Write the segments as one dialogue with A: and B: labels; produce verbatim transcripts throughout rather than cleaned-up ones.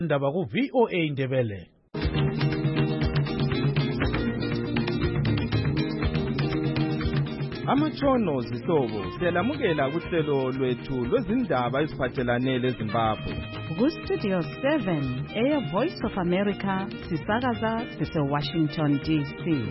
A: Ndaba ku V O A Indebele.
B: Amatshono zihlobo siyalamukela kuhlelo lwethu lwezindaba eziphathelane leZimbabwe.
C: Ku Studio seven, Air Voice of America, sisakaza sise Washington D C.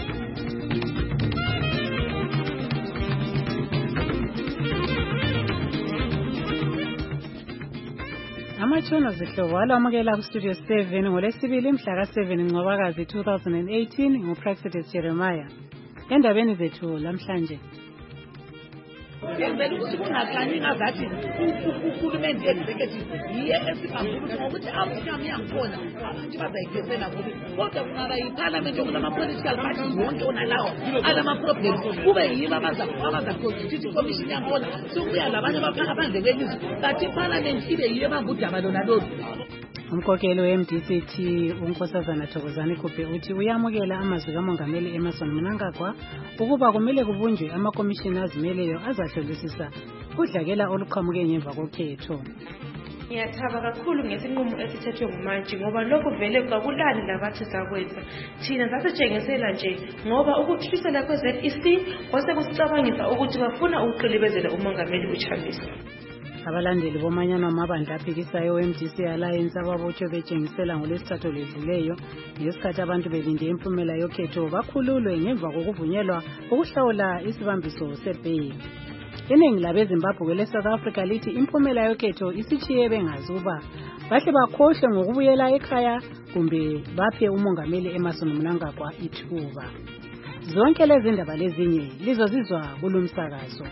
C: Amatshono zihlobo alamukela ku Studio seven ngolesibili mhla ka seven Ncwabakazi two thousand eighteen nguPraxidis Jeremiah. Endabeni zethu lamhlanje
D: Ngenzela ukuthi kungakhanyi ngazathi uhulumeni executive yiye esibambulu ngokuthi abusami yangikhona abantu bazayikhesela kubi kodwa kungaba yiparliament yokulama political parties wonke onalawo alama problems kube yiba abaza constitute commission yangikhona sokuya labanye abaphandle kwelizwe kathi iparliament ibe yiye bangudaba lona lolu.
C: Umkhokheli we-M D C T uNkosazana Thokozani Khuphe uthi uyamukela amazwi kaMongameli Emmerson Mnangagwa ukuba kumele kubunjwe amakomishini azimeleyo azahlolisisa udlakela oluqhamuke ngemva kokhetho.
E: Ngiyathaba kakhulu ngesinqumo esithethwe ngumantshi ngoba lokho vele kakulani labathi sakwenza thina sasitshengisela nje ngoba ukuthulisela kwe-Z E C kwase kusicabangisa ukuthi bafuna ukuqilibezela umongameli uChamisa.
C: Abalandeli bomanyano amabandla aphikisayo we-M D C Alliance ababotshwe betshengisela ngolwesithathu ledluleyo ngesikhathi abantu belinde impumela yokhetho bakhululwe ngemva kokuvunyelwa ukuhlawula isibambiso sebheyi. Iningi labeZimbabwe le-South Africa lithi impumela yokhetho isitshiye bengazuba bahle bakhohlwe ngokubuyela ekhaya kumbe baphe umongameli Emmerson Mnangagwa ithuba. Zonke lezi ndaba lezinye lizozizwa kulumsakazo.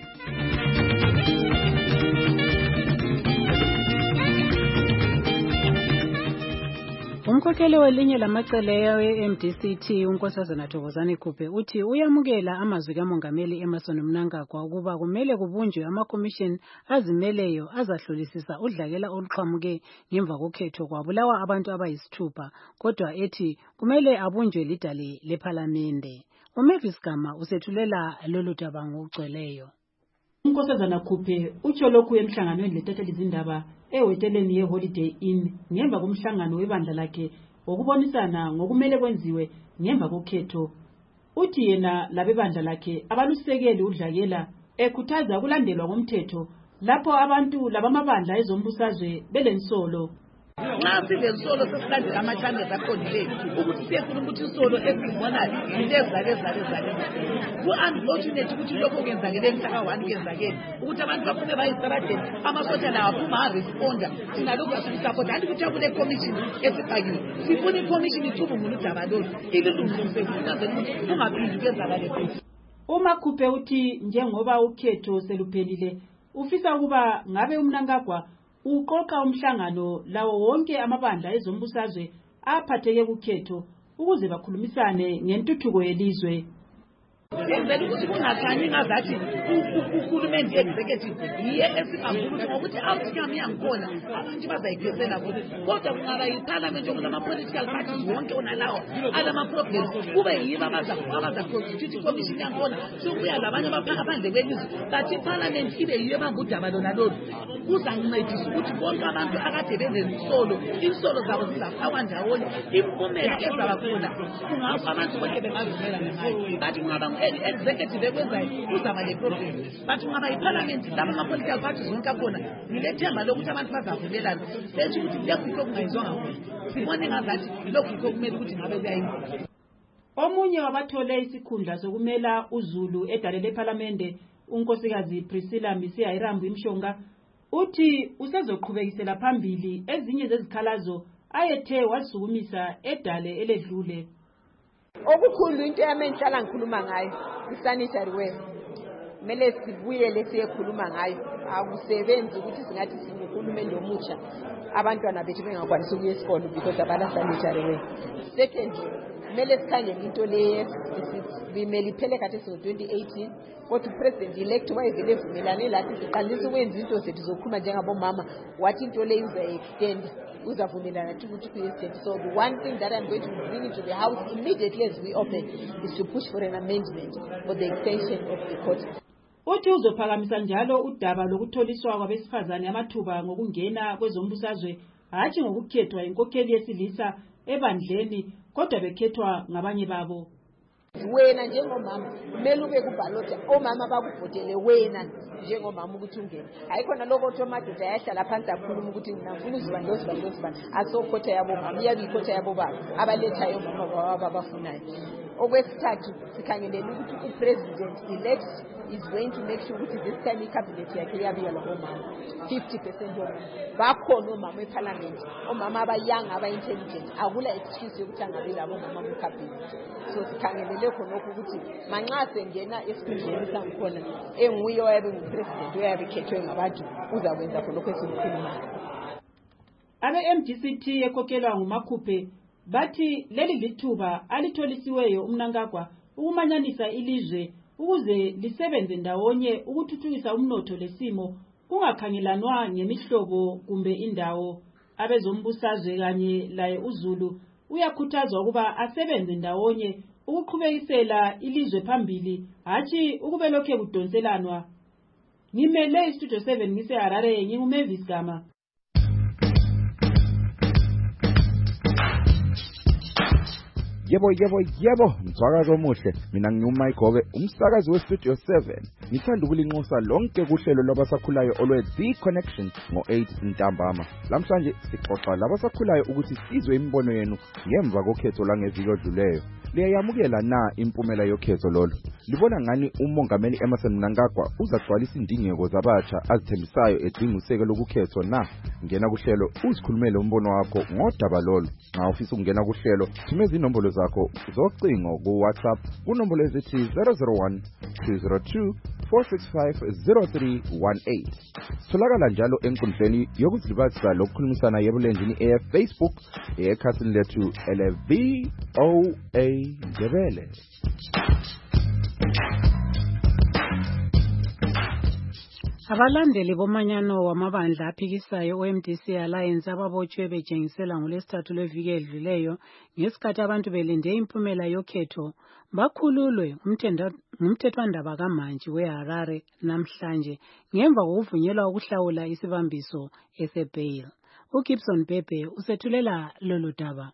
C: Umkhokheli welinye lamacele ye-M D C T uNkosazana Thokozani Khuphe uthi uyamukela amazwi kaMongameli Emmerson Mnangagwa ukuba kumele kubunjwe amakomishini azimeleyo azahlolisisa udlakela oluqhamuke ngemva kokhetho kwabulawa abantu abayisithupha kodwa ethi kumele abunjwe lidale lephalamende. uMavis Gama usethulela lolu daba ngokugcweleyo.
F: uNkosazana Khuphe utsho lokhu emhlanganweni lethatheli izindaba ehoteleni ye-Holiday Inn ngemva komhlangano webandla lakhe wokubonisana ngokumele kwenziwe ngemva kokhetho. Uthi yena labebandla lakhe abalusekeli udlakela ekhuthaza ukulandelwa ngomthetho lapho abantu labamabandla ezombusazwe belensolo.
D: Nxa silensolo sesilandela amachandles aqondileyo ukuthi siyekhuluma ukuthi isolo esizibonayo yilezalezalezale ku-unfortunate ukuthi lokho kuyenzakele emhlaka one kuyenzakele ukuthi abantu baphume bayisabadeni amasotsha lawo aphuma aresponda thina lokhu asikusapota anti ukuthi akule commission esifakiwe sifuna ikomishini icubungula udaba lolu ililungisekunazela ukuthi kungaphindi kwenzakale futhi.
F: Uma Khuphe uthi njengoba ukhetho seluphelile ufisa ukuba ngabe uMnangagwa uqoqa umhlangano lawo wonke amabandla ezombusazwe aphatheke kukhetho ukuze bakhulumisane ngentuthuko yelizwe.
D: Ngenzela ukuthi kungakhanyi ngazathi uhulumeni executive yiye esibambulu ngokuthi abusami yangikhona abantu bazayikhesela kubi kodwa kungaba yiparliament yokulama political parties wonke onalawo alama problems kube yiba abaza constitute commission yangikhona sokuya labanye abaphandle kwelizwe kathi iparliament ibe yiye bangudaba lona lolu kuzancedisa ukuthi bonke abantu akade benensolo insolo zabo zizafakwa ndawonye impumela ezaba khona kungakho abantu bonke bengazimelana ngayo kathi kungaba executive ekwenzayo uzaba le problem bathi kungaba iparliament laba ama-political parties wonke akhona ngilethemba lokuthi abantu bazavumelana besho ukuthi lokhu yikho kungayizwanga khona sibone ngazathi lokhu yikho kumele ukuthi ngabe kuyayenza.
F: Omunye wabathole isikhundla sokumela uZulu edale lephalamende unkosikazi Priscilla Misiya Irambu Imshonga uthi usezoqhubekisela phambili ezinye zezikhalazo ayethe wasukumisa edale eledlule.
G: Okukhulu into yamenhlala ngikhuluma ngayo isanitary ware mele sibuyele siyekhuluma ngayo akusebenzi ukuthi singathi singuhulumeni omutsha abantwana bethu bengakwanisa ukuya esikolo because abala sanitary ware. Second, mele sikhangele into le bimele iphele kade so twenty eighteen kodwa upresident elect wayevele evumelane lathi siqalisa ukwenza into zethu zokukhuluma njengabomama wathi into le uzayi-extend uzavumelana ukuthi ku-extend. So the one thing that I'm going to bring into the house immediately as we open is to push for an amendment for the extension of the court.
F: Uthi uzophakamisa njalo udaba lokutholiswa kwabesifazane amathuba ngokungena kwezombusazwe hatshi ngokukhethwa inkokheli yesilisa ebandleni kodwa bekhethwa ngabanye babo.
G: Wena njengomama kumele ube kubhalota omama bakuvotele wena njengomama ukuthi ungene. Hayikhona lokho othi amadoda ayahlala phansi akhuluma ukuthi ngifuna uzibani lozibani lozibani asokhotha yabo mama iyabikhotha yabo baba abalethayo mama baba abafunayo. Okwesithathu sikhangelele ukuthi upresident elect is going to make sure ukuthi this time icabinet yakhe iyabiyelwa omama fifty percent omama bakhona omama eparliament omama abayang aba-intelligent akula excuse yokuthi angabi labo omama kwicabinet. So sikhangelele khonokho ukuthi manxa sengena esikhundleni sangikhona enguye oyabe ngupresident oyabe khethwe ngabantu uzakwenza khonokho esikukhulumayo.
F: Abe-M D C T ekhokelwa nguMakhuphe bathi leli lithuba alitholisiweyo uMnangagwa ukumanyanisa ilizwe ukuze lisebenze ndawonye ukuthuthukisa umnotho lesimo kungakhangelanwa ngemihlobo kumbe indawo. Abezombusazwe kanye laye uZulu uyakhuthazwa ukuba asebenze ndawonye ukuqhubekisela ilizwe phambili hatshi ukube lokhe kudonselanwa. Ngimele iStudio seven ngise Harare nginguMavis Gama.
B: Yebo yebo yebo msakazo omuhle mina ngiNyuma Igobe umsakazi weStudio seven ngithanda ukulinxusa lonke kuhlelo labasakhulayo olwe The Connection ngo eight ntambama. Lamhlanje sixoxa labasakhulayo ukuthi sizwe imibono yenu ngemva kokhetho langeviki odluleyo. Liyayamukela na impumela yokhetho lolo? Libona ngani uMongameli Emmerson Mnangagwa uzagcwalisa indingeko zabatsha azithembisayo edinga useke lokukhethwa na? Ngena kuhlelo uzikhulumele umbono wakho ngodaba lolo. Nxa ufisa ukungena kuhlelo thumeza inombolo zakho zocingo ku WhatsApp kunombolo ezithi zero zero one two zero two four six five zero three one eight. Tholakala njalo enkundleni yokuzilibazisa lokukhulumisana yebulenjini e Facebook ekhasini lethu ele V O A Ndebele.
C: Abalandeli bomanyano wamabandla aphikisayo o-M D C Alliance ababotshwe betshengisela ngolwesithathu lweviki edluleyo ngesikhathi abantu belinde impumela yokhetho bakhululwe ngumthethwandaba kaMantshi weHarare namhlanje ngemva kokuvunyelwa ukuhlawula isibambiso esebail. uGibson Bebe usethulela lolu daba.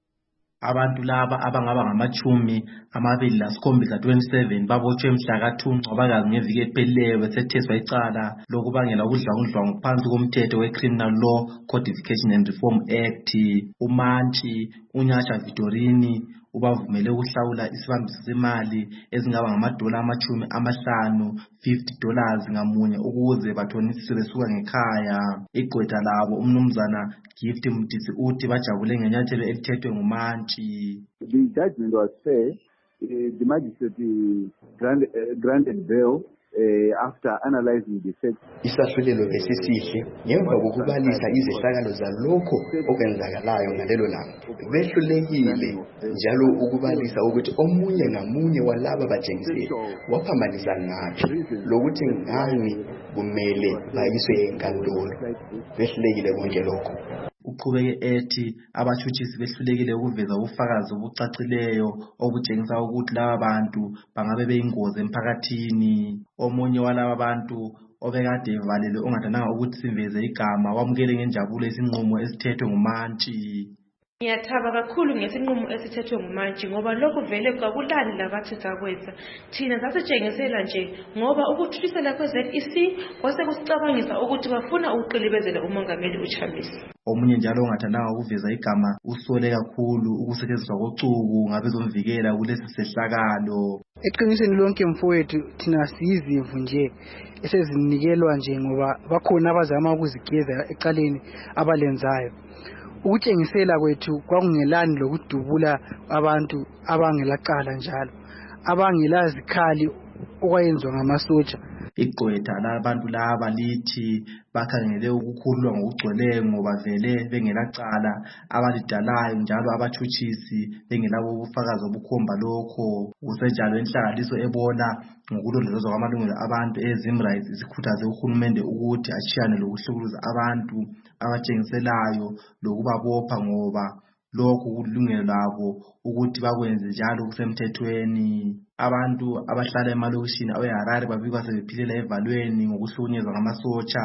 H: Abantu laba abangaba ngamachumi amabili lasikhombisa twenty-seven babotshwe mhla ka two Ncwabakazi ngeviki ephelileyo besetheswa icala lokubangela ukudlwangudlwangu phansi komthetho we-Criminal Law Codification and Reform Act. uMantshi uNyasha Vitorini ubavumele ukuhlawula isibambiso semali ezingaba ngamadola amachumi amahlanu fifty dollars ngamunye ukuze bathonisiswe besuka ngekhaya. Igqwetha labo umnumzana Gift Mdisi uthi bajabule ngenyathelo elithethwe nguMantshi.
I: The judgment was fair. Uh, the magistrate grant, uh, granted bail uh, after analyzing the facts.
J: Isahlulelo besisihle ngemva kokubalisa izehlakalo zalokho okwenzakalayo ngalelo langa. Behlulekile njalo ukubalisa ukuthi omunye ngamunye walaba bajengiseli waphambanisa ngaphi lokuthi ngani kumele bayiswe enkantolo. Behlulekile konke lokho.
H: Uqhubeke ethi abatshutshisi behlulekile ukuveza ubufakazi obucacileyo obutshengisa ukuthi laba bantu bangabe beyingozi emphakathini. Omunye walaba bantu obekade evalelwe ongathandanga ukuthi siveze igama wamukele ngenjabulo isinqumo esithethwe nguMantshi.
E: Ngiyathaba kakhulu ngesinqumo esithethwe nguMantshi ngoba lokhu vele kwakulani labathi zakwenza. Thina sasitshengisela nje ngoba ukuthuthukisela kwe-Z E C kwase kusicabangisa ukuthi bafuna ukuqilibezela uMongameli uChamisa.
H: Omunye njalo ongathandanga ukuveza igama usole kakhulu ukusetshenziswa kocuku ngabezomvikela kulesi sehlakalo.
K: Eqinisweni lonke mfowethu thina siyizivu nje esezinikelwa nje ngoba bakhona abazama ukuzigeza ecaleni abalenzayo. Ukutshengisela kwethu kwakungelani lokudubula abantu abangelacala njalo abangelazikhali okwayenzwa ngamasotsha.
H: Igqwetha labantu laba lithi bakhangele ukukhululwa ngokugcweleyo ngoba vele bengelacala abalidalayo njalo abatshutshisi bengelabo ubufakazi obukhomba lokho. Kusenjalo inhlanganiso ebona ngokulondolozwa kwamalungelo abantu eZimrights isikhuthaze uhulumende ukuthi ashiyane lokuhlukuluza abantu abatshengiselayo lokubabopha ngoba lokhu kulungelo labo ukuthi bakwenze njalo kusemthethweni. Abantu abahlala emalokishini aweHarare babikwa sebephilela evalweni ngokuhlukunyezwa ngamasotsha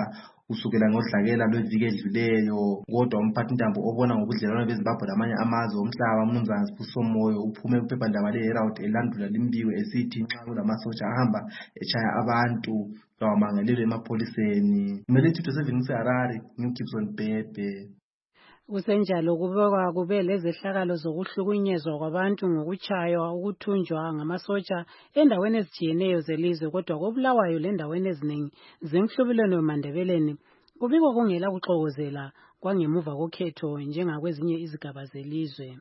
H: kusukela ngodlakela lweviki edluleyo. Kodwa umphathintambo obona ngobudlelwano beZimbabwe lamanye amazwe omhlaba uMnumzana Sibusiso Moyo uphume kwiphephandaba le-Herald elandula limbiwe esithi nxa kulamasotsha ahamba eshaya abantu kawamangalelwe emapholiseni. Kumele Studio seven seHarare, ngiGibson Bhebhe.
C: Kusenjalo kubekwa kube lezehlakalo zokuhlukunyezwa kwabantu ngokuchaywa ukuthunjwa ngamasotsha endaweni ezijiyeneyo zelizwe, kodwa koBulawayo lendaweni eziningi zenhlubulweni weMandebeleni kubikwa kungela kuxokozela kwangemuva kokhetho njengakwezinye izigaba zelizwe.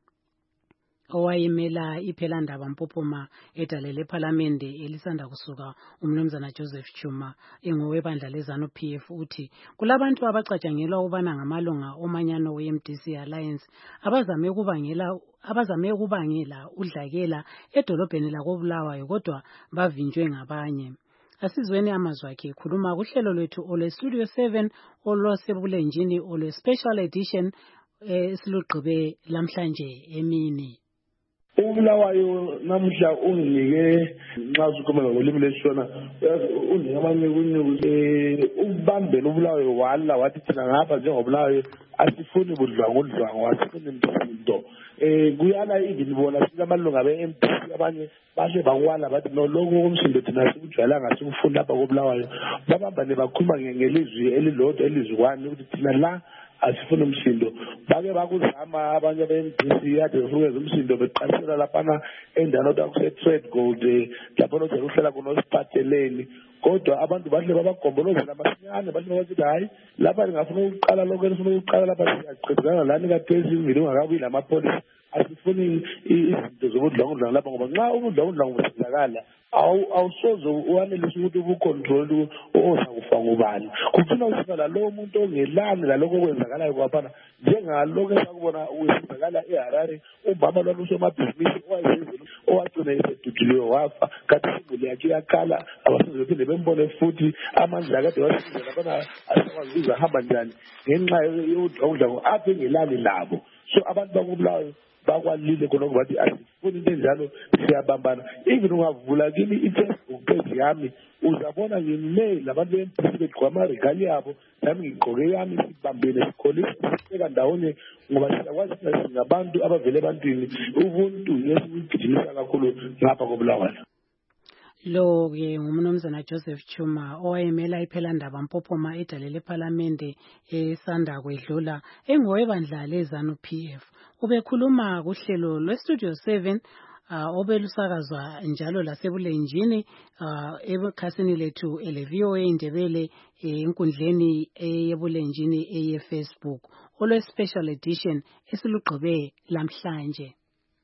C: Owayemela iphelandaba Mpophoma edale lephalamende elisanda kusuka uMnumzana Joseph Chuma engowebandla leZANU P F uthi kulabantu abacatshangelwa ukubana ngamalunga omanyano we-M D C Alliance abazame ukubangela abazame ukubangela udlakela edolobheni lakoBulawayo kodwa bavinjwe ngabanye. Asizweni amazwi akhe ekhuluma kuhlelo lwethu ole Studio seven olwasebulenjini ole special edition esilugqibe lamhlanje emini.
L: uBulawayo namhla unginike nxa ukhuluma ngolimi leshona unike amanye kunyuku ukubambela uBulawayo wala wathi thina ngapha njengoBulawayo asifuni budlwangudlwangu asifuni imisindo eh kuyala even bona sinamalunga be-M P C abanye bashe bakwala bathi no lokho komsindo thina sikujwayelanga sikufuna lapha koBulawayo babambane bakhuluma ngelizwi elilodwa elizwani ukuthi thina la asifuna umsindo bake bakuzama abanye be-M P C kade befukeza umsindo beqalisela laphana endaweni othi akuse-Trade Gold lapho nothi ukuhlela kunosiphatheleni kodwa abantu bahle babagombolozela masinyane bahle bathi hayi lapha ngingafuna ukuqala lokho elifuna ukuqala lapha siyaqedana lani kaTesi imvile ungakabuyi lamapholisa asifuni izinto zobudlwangudlwangu lapha ngoba nxa ubudlwangudlwangu busizakala awusoze uwanelisa ukuthi ubucontrol ozakufa ngubani kufuna usifala lo muntu ongelani laloko okwenzakalayo kwaphana njengaloko esakubona usizakala eHarare umama lwana usomabhizinisi owayezezulu owagcina eseduduliwe wafa kanti imuli yakhe iyakhala abasize phinde bembone futhi amandla akade wasize labana asakwazi ukuzahamba njani ngenxa yobudlwangudlwangu apha engelani labo so abantu bakoBulawayo bakwalile khonoko bathi asifuni into enjalo siyabambana even ungavula kimi i-Facebook page yami uzabona ngine labantu be-M P C begqoka amaregali yabo nami ngigqoke yami sibambene sikholisa sibeka ndawonye ngoba siyakwazi ukuthi singabantu abavele ebantwini ubuntu yesikugijimisa kakhulu ngapha koBulawayo.
C: Lo-ke ngumnumzana Joseph Chuma owayemela iphelandaba Mpophoma edale lephalamende esanda kwedlula engowebandla leZANU P F. Ubekhuluma kuhlelo lweStudio seven uh, obelusakazwa njalo lasebulenjini uh, ekhasini lethu ele V O A Indebele enkundleni eyebulenjini eye-Facebook olwe special edition esilugqibe lamhlanje.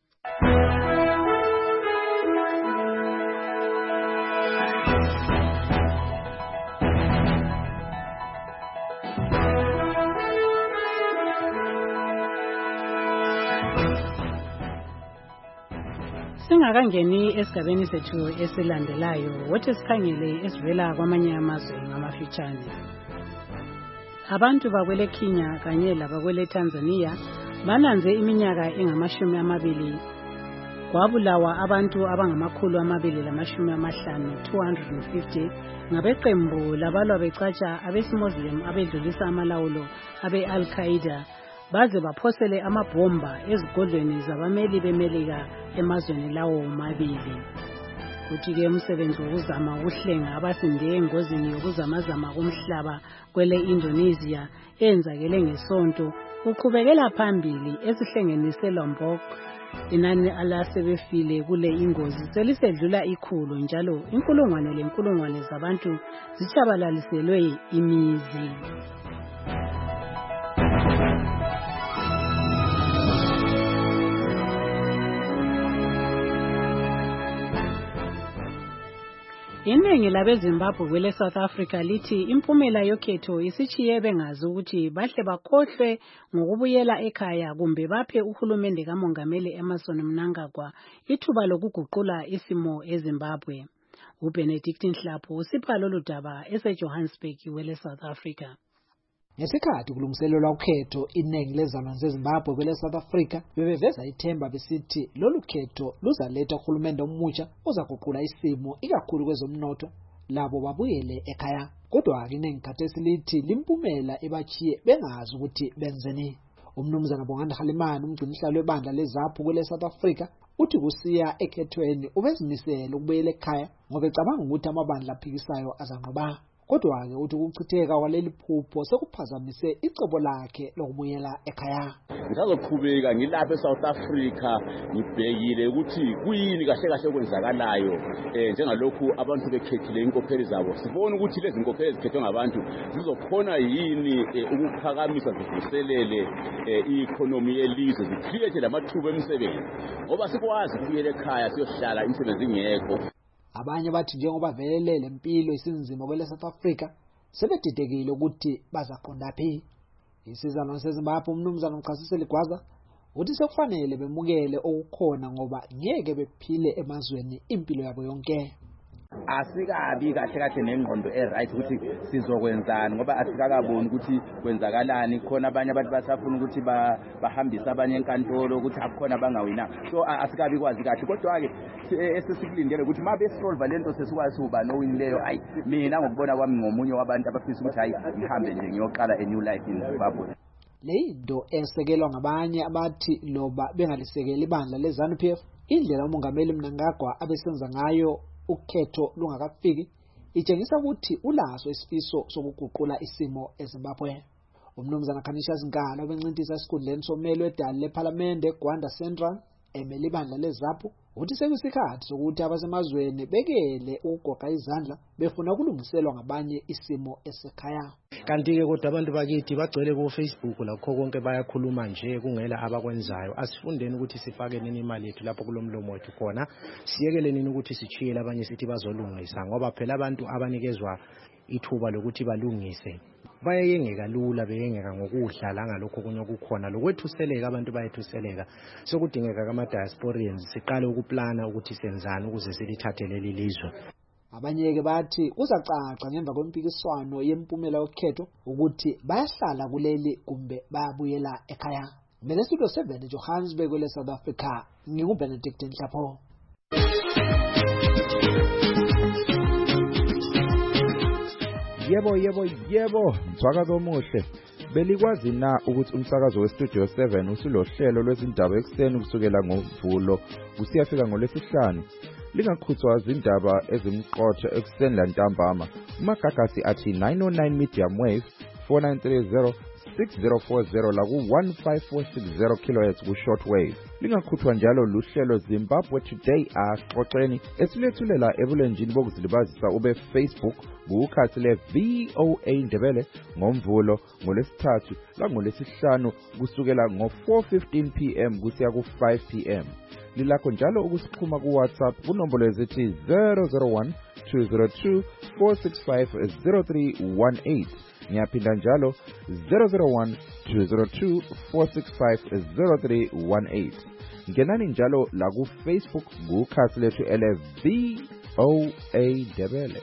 C: Singakangeni esigabeni sethu esilandelayo wothi sikhangele esivela kwamanye amazwe ngamafitshane. Abantu bakwele Kenya kanye labakwele Tanzania bananze iminyaka engamashumi amabili kwabulawa abantu abangamakhulu amabili lamashumi amahlanu two hundred fifty ngabeqembu labalwa becatsha abesimuslim abedlulisa amalawulo abe-Al-Qaeda baze baphosele amabhomba ezigodlweni zabameli bemelika emazweni lawo mabili. Kuthi-ke umsebenzi wokuzama ukuhlenga abasinde engozini yokuzamazama kumhlaba kwele Indonesia eyenzakele ngesonto uqhubekela phambili esihlengeni seLombok. Inani alasebefile kule ingozi selisedlula ikhulu njalo inkulungwane lenkulungwane zabantu zichabalaliselwe imizi. Iningi labeZimbabwe kwele South Africa lithi impumela yokhetho isichiye bengazi ukuthi bahle bakhohlwe ngokubuyela ekhaya kumbe baphe uhulumende kaMongameli Emmerson Mnangagwa ithuba lokuguqula isimo eZimbabwe. uBenedict Nhlapho usipha lolu daba eseJohannesburg kwele South Africa.
M: Ngesikhathi kulungiselelwa ukhetho iningi lezalwane zeZimbabwe kwele South Africa bebeveza ithemba besithi lolu khetho luzaletha uhulumende omutsha ozaguqula isimo ikakhulu kwezomnotho labo babuyele ekhaya. Kodwa ke nenkathesi lithi limpumela ebachiye bengazi ukuthi benzeni. Umnumzana Bongani Halimani umgcinisihlalo webandla leZAPHU kwele South Africa uthi kusiya ekhethweni ubezimisela ukubuyela ekhaya ngoba ecabanga ukuthi amabandla aphikisayo azanqoba. Kodwa ke uthi ukuchitheka kwaleli phupho sekuphazamise icebo lakhe lokubuyela ekhaya.
N: Ngizoqhubeka ngilapha eSouth Africa ngibhekile ukuthi kuyini kahle kahle okwenzakalayo eh njengalokhu abantu bekhethile inkokheli zabo. Sibona ukuthi lezi inkokheli ezikhethwe ngabantu zizokhona yini ukuphakamisa zivuselele i-economy yelizwe zicreate lamathuba emisebenzi. Ngoba sikwazi ukubuyela ekhaya siyohlala imisebenzi ingekho.
M: Abanye bathi njengoba velele lempilo isinzima kwele South Africa sebedidekile ukuthi bazaqonda phi. Isizano seZimbabwe umnumzana uMchasiseli Gwaza uthi sekufanele bemukele okukhona ngoba ngeke bephile emazweni impilo yabo yonke.
B: Asikabi kahle kahle nengqondo eright ukuthi sizokwenzana ngoba asikakaboni ukuthi kwenzakalani. Khona abanye abantu basafuna ukuthi bahambise abanye enkantolo ukuthi akukhona bangawina. So asikabi kwazi kahle kodwa ke esesikulindele ukuthi mabe solve lento sesikwazi uba no win leyo. Hayi mina ngokubona kwami ngomunye wabantu abafisa ukuthi hayi ngihambe nje ngiyoqala a new life in Zimbabwe.
M: Lento esekelwa ngabanye abathi loba bengalisekela ibandla leZANU-P F indlela umongameli Mnangagwa abesenza ngayo ukhetho lungakafiki itshengisa ukuthi ulaso isifiso sokuguqula isimo eZimbabwe. Umnumzana Khanisha Zinkalo obencintisa esikhundleni someli wedala leParliament eGwanda Central emeli ibandla leZAPHU uthi sekuyisikhathi sokuthi abasemazweni bekele ukugoqa izandla befuna ukulungiselwa ngabanye isimo esekhaya.
A: Kanti ke kodwa abantu bakithi bagcwele ku Facebook lakho konke bayakhuluma nje kungela abakwenzayo. Asifundeni ukuthi sifake nini imali yethu lapho kulomlomo wethu khona. Siyekele nini ukuthi sichiyele abanye sithi bazolungisa ngoba phela abantu abanikezwa ithuba lokuthi balungise bayengeka lula beyengeka ngokudla la ngalokho kunye okukhona lokwethuseleka abantu bayethuseleka. Sokudingeka kama diasporians siqale ukuplana ukuthi senzani ukuze silithathe leli lizwe.
M: Abanye ke bathi uzacaca ngemva kwempikiswano yempumela yokhetho ukuthi bayahlala kuleli kumbe bayabuyela ekhaya. Mina studio seven Johannesburg kwele South Africa nginguBenedict Nhlapho.
B: Yebo yebo yebo msakazo omuhle. Belikwazi na ukuthi umsakazo weStudio seven usulohlelo lwezindaba ekseni kusukela ngoMvulo kusiyafika ngoLwesihlanu. Lingakhuthwa izindaba ezimqotho ekseni lantambama. Umagagasi athi nine oh nine medium wave four nine three zero six zero four zero la ku one five four six zero kilohertz ku shortwave. Lingakhuthwa njalo luhlelo Zimbabwe Today axoxeni esilethulela ebulenjini bokuzilibazisa ube Facebook ukhathi le V O A Ndebele ngoMvulo ngoLesithathu la ngoLesihlanu kusukela ngo four fifteen p m kusiya ku five p m. Lilakho njalo ukusixhuma ku WhatsApp kunombolo ezithi zero zero one two zero two four six five zero three one eight. Ngiyaphinda njalo zero zero one two zero two four six five zero three one eight. Ngenani njalo la ku Facebook ukhathi lethu ele V O A Ndebele.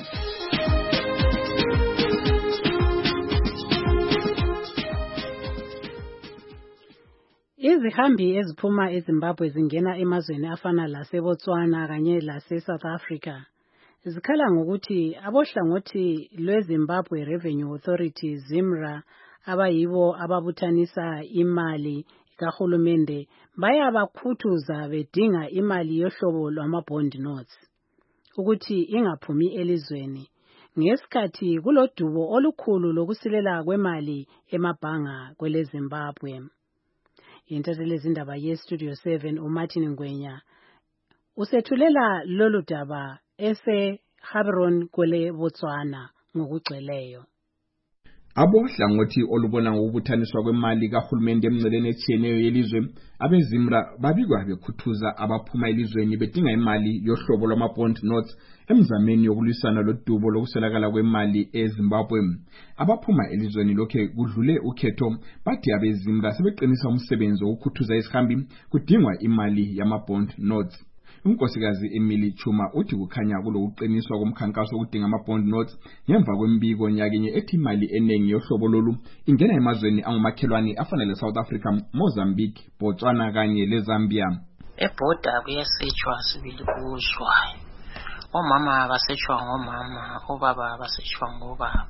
C: Izihambi eziphuma eZimbabwe zingena emazweni afana laseBotswana kanye laseSouth Africa zikhala ngokuthi abohlangothi lweZimbabwe Revenue Authority ZIMRA abayibo ababuthanisa imali kahulumende bayabakhuthuza bedinga imali yohlobo lwama-bond notes ukuthi ingaphumi elizweni ngesikhathi kulodubo olukhulu lokusilela kwemali emabhanga kwele Zimbabwe. Intatheli zindaba yeStudio seven uMartin Ngwenya usethulela lolu daba ese Gaborone kwele Botswana ngokugcweleyo.
O: Abohlangothi olubona ngokubuthaniswa kwemali kahulumende emnceleni etshiyeneyo yelizwe abeZIMRA babikwa bekhuthuza abaphuma elizweni bedinga imali yohlobo lwama-bond notes emzameni yokulwisana lodubo lokuselakala kwemali eZimbabwe. Abaphuma elizweni lokhe kudlule ukhetho bathi abeZIMRA sebeqinisa umsebenzi wokukhuthuza isihambi kudingwa imali yama-bond notes. Unkosikazi Emily Chuma uthi kukhanya kulokuqiniswa komkhankaso okudinga ama-bond notes ngemva kwembiko nyakenye ethi imali enengi yohlobo lolu ingena emazweni angumakhelwane afana leSouth Africa, Mozambique, Botswana kanye leZambia.
P: Ebhoda kuyasetshwa sibili kuzwa omama basetshwa ngomama, obaba basetshwa ngobaba.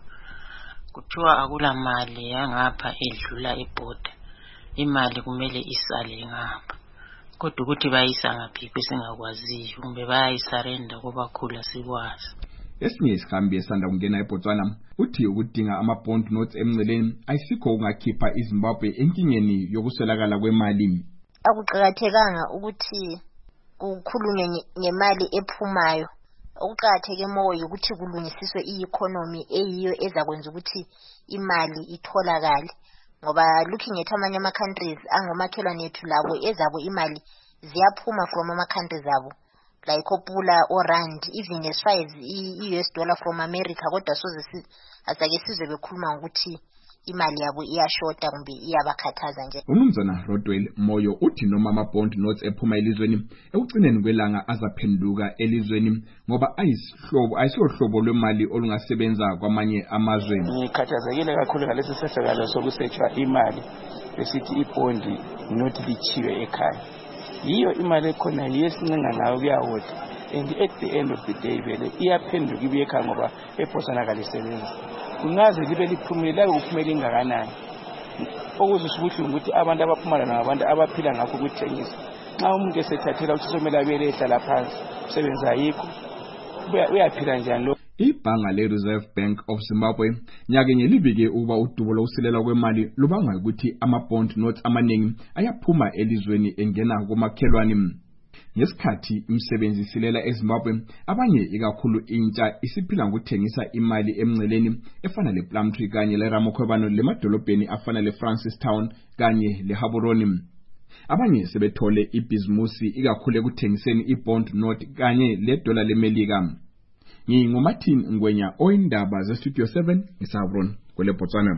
P: Kuthiwa akula mali yangapha edlula ebhoda, imali kumele isale ngapha. Kodwa ukuthi bayisa ngaphi besingakwaziyo, kumbe bayayisarenda kubakhulu sikwazi.
O: Esinye isihambi esanda kungena eBotswana uthi ukudinga ama-bond notes emngceleni ayisikho kungakhipha iZimbabwe enkingeni yokuswelakala kwemali.
Q: Akuqakathekanga ukuthi kukhulunywe ngemali ephumayo. Okuqakatheke moyo ukuthi kulungisiswe i-economy eyiyo ezakwenza ukuthi imali itholakale. Ngoba looking at amanye ama-countries angomakhelwane ethu labo ezabo imali ziyaphuma from ama-countries abo. Like Opula or Rand, even as far as i-U S dollar from America, kodwa soze asake sizwe bekhuluma ukuthi imali yabo iyashota kumbe iyabakhathaza nje.
O: Umnumzana Rodwell Moyo uthi noma ama-bond notes ephuma elizweni ekugcineni kwelanga azaphenduka elizweni ngoba ayisihlobo ayisiyohlobo lwemali olungasebenza kwamanye amazwe.
R: Ngikhathazekile kakhulu ngalesi sehlakalo sokusetshwa imali besithi ibondi not lichiwe ekhaya. Yiyo imali ekhona yesincenga nayo kuyawoda, and at the end of the day vele iyaphenduka ibuye ekhaya ngoba eBotswana kalisebenzi. Kungaze libe liphumela ukuphumela ingakanani. Okuzisho ubuhlungu ukuthi abantu abaphumala nabantu abaphila ngakho ukuthengisa. Xa umuntu esethathela ukuthi somela abele ehlala phansi, usebenza yikho. Uyaphila njani lo?
O: Ibhanga le-Reserve Bank of Zimbabwe nyakenye libike uba udubo lokusilela kwemali lubangwa ukuthi ama-bond notes amaningi ayaphuma elizweni engena kumakhelwane. Ngesikhathi imsebenzi isilela eZimbabwe, abanye ikakhulu intsha isiphila ngokuthengisa imali emngceleni efana lePlumtree kanye leRamokhwebano lemadolobheni afana leFrancistown kanye leHaburoni. Abanye sebethole ibhizimusi ikakhulu ekuthengiseni i-bond note kanye ledola lemelika. NginguMartin Ngwenya oyindaba zeStudio seven ngisabroni kwele Botswana.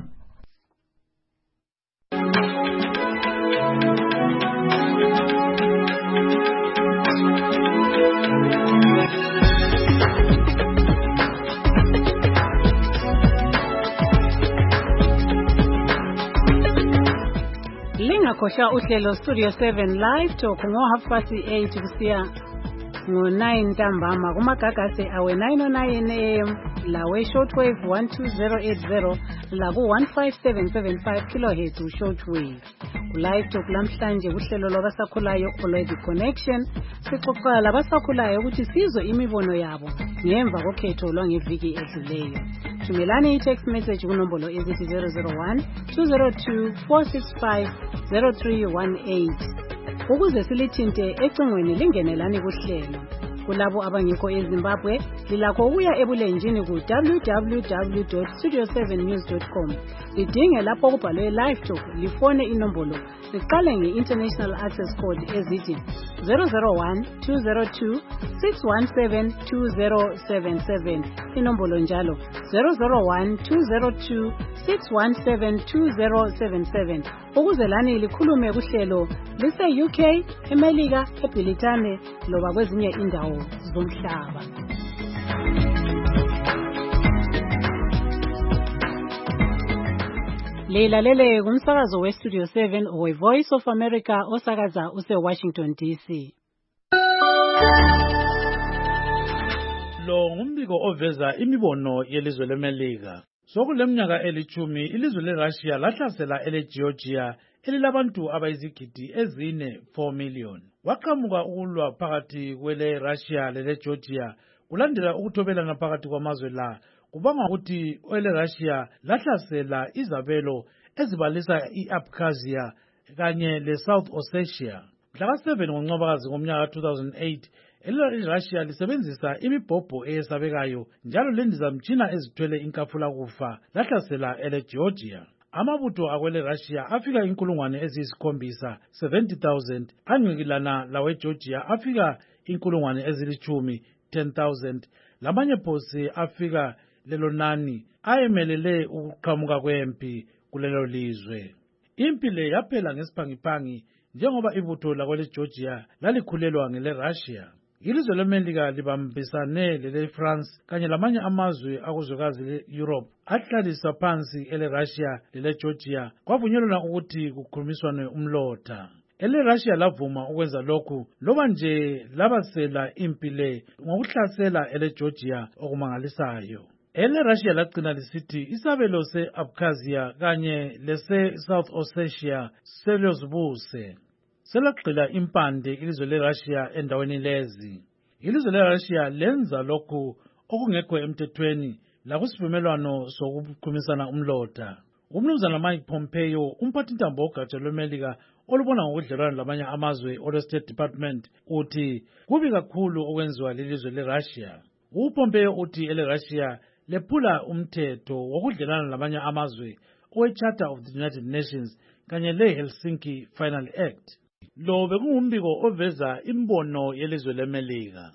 C: Lingakhohlwa uhlelo Studio seven Live Talk ngo half past eight kusiya ngo nine ntambama kumagagasi awe nine oh nine A M la we shortwave one two zero eight zero la ku one five seven seven five kilohertz u shortwave. Live Talk lamhlanje uhlelo lwabasakhulayo Already Connection sixoxa labasakhulayo ukuthi sizwe imibono yabo ngemva kokhetho lwangeviki edluleyo. Thumelani i-text message kunombolo ezithi zero zero one two zero two four six five zero three one eight. Ukuze silithinte ecingweni lingenelani kuhlelo. Kulabo abangekho eZimbabwe lilakho ukuya ebulenjini ku w w w dot studio seven news dot com. Lidinge lapho kubhalwe Live Talk lifone inombolo liqale nge-International Access Code ezithi zero zero one two zero two six one seven two zero seven seven. Inombolo njalo zero zero one two zero two six one seven two zero seven seven. Ukuze lani likhulume kuhlelo lise U K, eMelika, eBritane loba kwezinye indawo zomhlaba. Leilalele kumsakazo we Studio seven we Voice of America osakaza use Washington D C.
S: Lo ngumbiko oveza imibono yelizwe leMelika. Sokuleminyaka elithumi ilizwe leRussia lahlasela eleGeorgia elilabantu abayizigidi ezine four million. Waqhamuka ukulwa phakathi kwele Russia lele Georgia kulandela ukuthobelana phakathi kwamazwe la kubanga ukuthi ele Russia lahlasela izabelo ezibalisa iAbkhazia kanye leSouth Ossetia. Mhla seven ngoNcwabakazi ngomnyaka two thousand eight iRussia lisebenzisa imibhobho eyesabekayo njalo lendizamtshina ezithwele inkafula kufa lahlasela ele Georgia. Amabutho akwele Russia afika inkulungwane eziyisikhombisa seventy thousand angqikilana lawe Georgia afika inkulungwane ezilichumi ten thousand. Lamanye phosi afika lelo nani ayemelele ukuqhamuka kwempi kulelo lizwe. Impi le yaphela ngesiphangipangi njengoba ibutho lakwele Georgia lalikhulelwa ngele Russia. Ilizwe leMelika libambisane lele France kanye lamanye amazwe akuzwekazi le-Europe ahlalisa phansi ele Russia lele Georgia kwavunyelwana ukuthi kukhulumiswane umlotha. ele-Russia lavuma ukwenza lokhu loba nje labasela impi le ngokuhlasela ele-Georgia okumangalisayo. Ele-Russia lagcina lisithi isabelo se-Abkhazia kanye lese-South Ossetia selozibuse. Selagxila impande ilizwe le-Russia endaweni lezi. Ilizwe le-Russia lenza lokhu okungekho emthethweni lakusivumelwano sokuqhumisana umlotha. Umnumzana Mike Pompeo, umphathintambo wogatsha lweMelika olubona ngokudlelwana lamanye amazwe olwe-State Department, uthi kubi kakhulu okwenziwa lilizwe le-Russia. UPompeo uthi ele-Russia lephula umthetho wokudlelwana lamanye amazwe owe-Charter of the United Nations kanye le-Helsinki Final Act. Lo bekungumbiko oveza imbono yelizwe leMelika.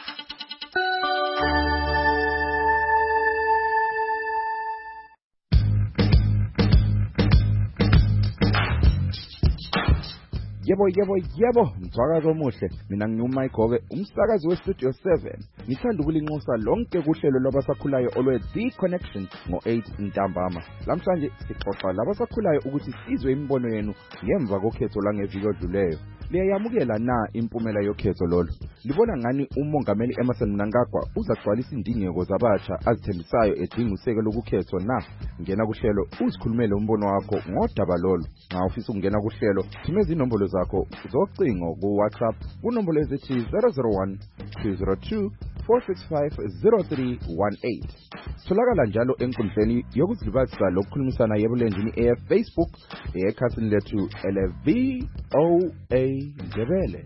B: Yebo yebo yebo mthwakazi omuhle, mina ngiNyuma Igobe, umsakazi weStudio seven. Ngithanda ukulinxusa lonke kuhlelo lwabasakhulayo olwe The Connection ngo eight ntambama. Lamhlanje sixoxa labasakhulayo ukuthi sizwe imibono yenu ngemva kokhetho langeviki odluleyo. Liyayamukela na impumela yokhetho lolo? Libona ngani umongameli Emmerson Mnangagwa uzagcwalisa indingeko zabatsha azithembisayo edinga usekelo lokukhetho na? Ngena kuhlelo uzikhulumele umbono wakho ngodaba lolo. Nxa ufisa ukungena kuhlelo, thumeza inombolo zakho zocingo ku WhatsApp kunombolo ezithi zero zero one two zero two four six five zero three one eight. Tholakala njalo enkundleni yokuzilibazisa lokukhulumisana yebulenjini e Facebook ekhasini lethu ele V O A Ndebele.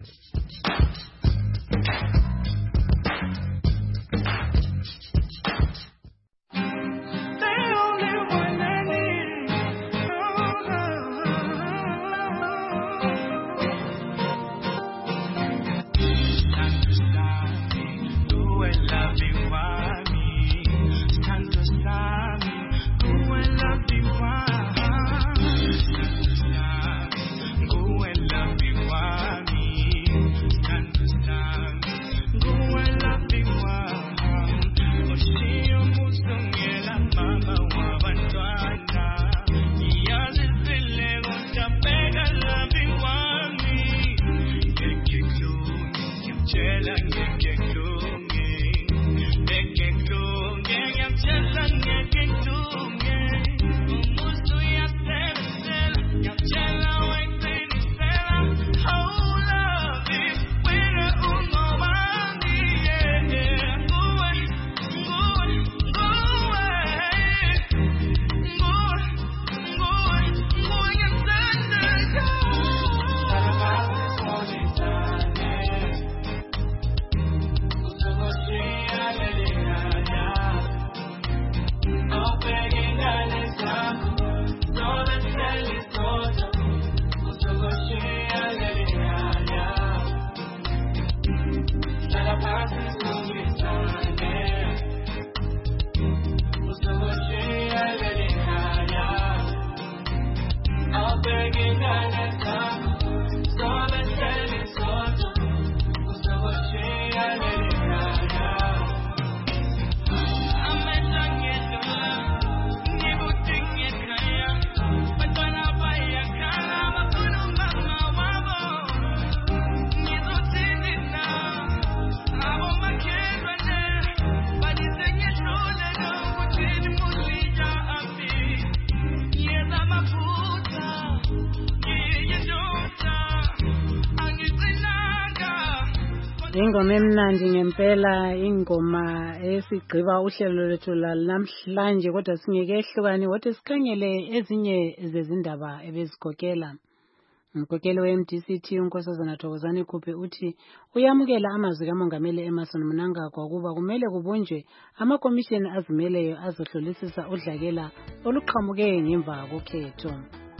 C: Ingoma emnandi ngempela, ingoma esigqiba uhlelo lethu namhlanje, kodwa singeke ehlukani wothi sikhangele ezinye zezindaba ebezigokela. Umgokelo we-M D C T uNkosazana Thokozani Khuphe uthi uyamukela amazwi kaMongameli Emmerson Mnangagwa ukuba kumele kubunjwe amakomishini azimeleyo azohlolisisa udlakela oluqhamuke ngemva kokhetho.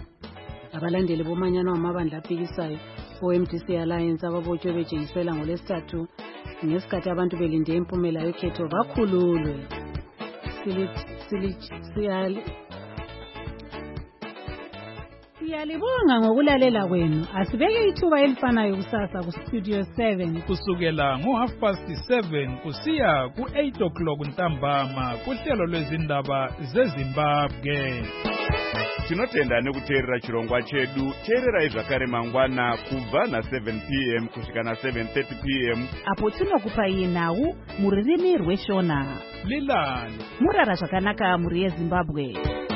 C: Abalandeli bomanyano wamabandla aphikisayo o-M D C Alliance ababotshwe betshengisela ngolesithathu ngesikhathi abantu belinde impumela yokhetho bakhululwe. Siyalibonga ngokulalela kwenu. Asibeke ithuba elifanayo kusasa ku Studio seven
T: kusukela ngo half past seven kusiya ku eight o'clock ntambama kuhlelo lwezindaba zeZimbabwe.
U: tinotenda nekuteerera chirongwa chedu. Teererai zvakare mangwana kubva na seven p m kusvika na seven thirty p m
V: apo tinokupai nhau mururimi rweshona.
T: Lilani
V: murara zvakanaka muri yeZimbabwe.